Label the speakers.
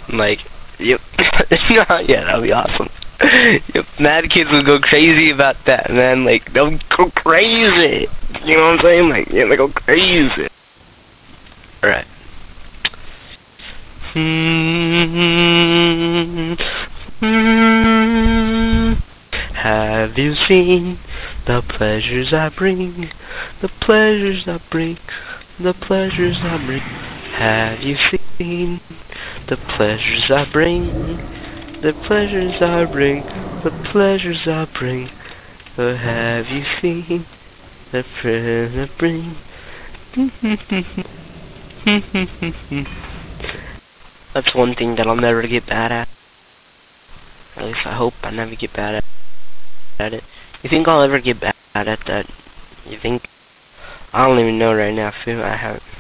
Speaker 1: Like, yep. Yeah, that'd be awesome. Yep, mad kids would go crazy about that, man. Like, they'll go crazy. You know what I'm saying? Like, yeah, they go crazy. Alright. Have you seen the pleasures I bring? The pleasures I bring. The pleasures I bring. Have you seen the pleasures I bring? The pleasures I bring. The pleasures I bring. Have you seen the pleasures I bring? That's one thing that I'll never get bad at. At least I hope I never get bad at it. You think I'll ever get bad at that? You think? I don't even know right now. I feel I haven't.